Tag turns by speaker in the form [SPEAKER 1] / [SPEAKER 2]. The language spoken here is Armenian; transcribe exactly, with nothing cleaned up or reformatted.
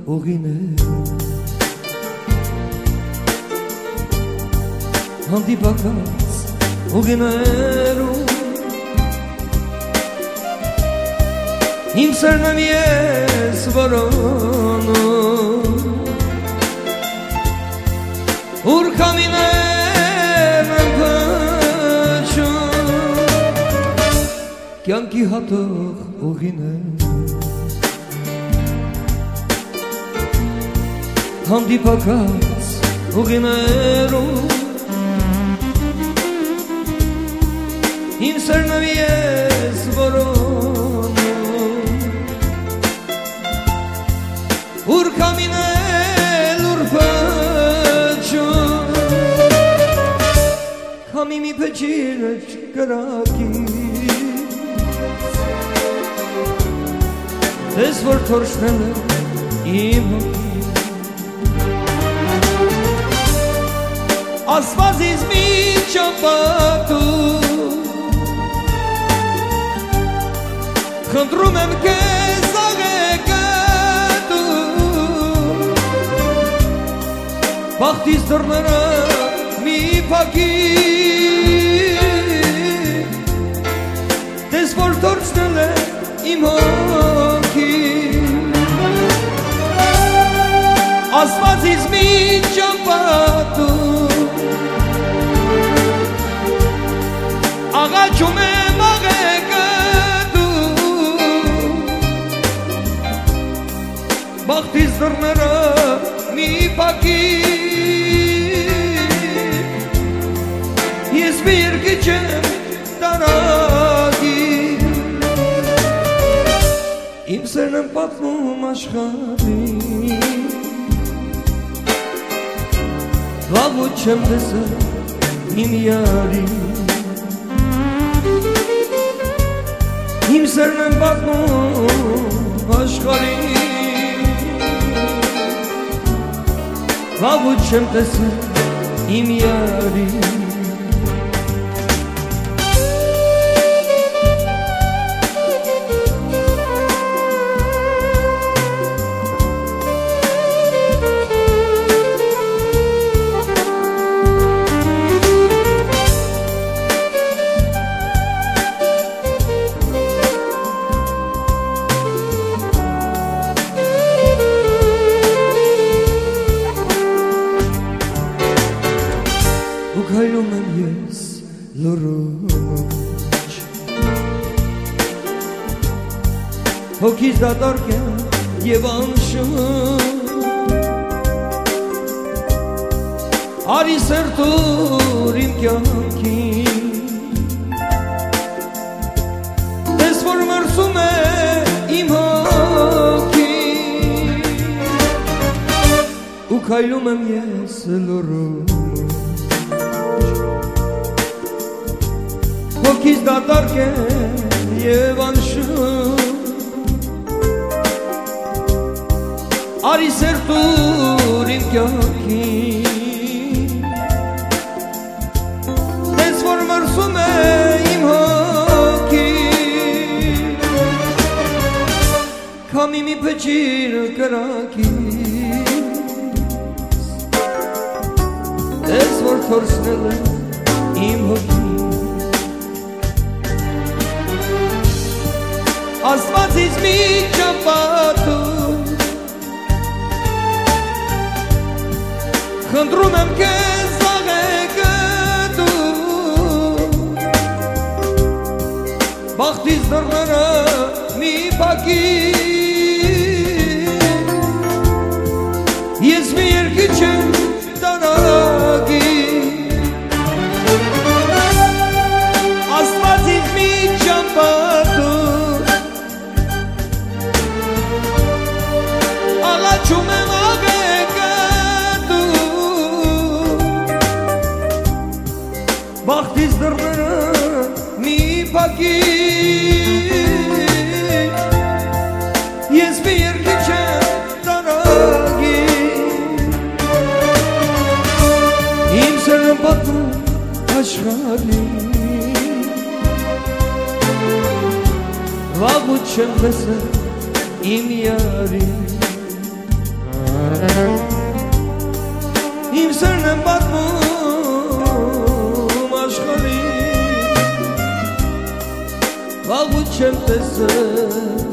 [SPEAKER 1] ուղին է հանդիպակաց ուղիներում իմ սերն եմ ես որոնում ուր կամիներ եմ փչում կյանքի հատող ուղիներ հանդիպակաց ուղիներում իմ սերն եմ ես որոնում ուր կամինել ուր փչում քամի մի փչիր կրակի դες որ թորշնել է իմ հոգի ասվածից մի ճամպատու խնդրում եմ քեզ աղեկատու բախտիս դռները մի փակի դες որ թորցնել է իմ հոգի ասվածից մի ճամպատու աղաչում եմ աղեկատու բախտիս դռները մի փակի ես մի երկիչ եմ տարագի իմ սերն եմ պատմում աշխարհի վաղուց չեմ տեսել իմ յարի իմ սերն եմ պատմում աշխարհի վաղուց չեմ տեսել իմ յարի Քայլում եմ ես լռոջ հոգիս դատարկ եմ և անշուն արի սերտուր իմ կյանքին դες որ մրսում է իմ հոգին ու քայլում եմ ես լռոջ հոգիս դատարկ եմ և անշուն արի սերտուր իմ կյանքին դες որ մրսում է իմ հոգին քամի մի փչիր կրակից դες որ թորցնել է իմ հոգին ասվածից մի ճամպատու խնդրում եմ քեզ աղեկատու բախտիս դռները մի փակի ես մի երկիչ եմ տարագի ասվածից մի ճամպատու աղաչում եմ աղեկատու բախտիս դռները մի փակի ես մի երկիչ եմ տարագի իմ սերն եմ պատմում աշխարհի վաղուց չեմ տեսել իմ յարի Իմ սերն եմ պատմում աշխարհի, վաղուց չեմ տեսել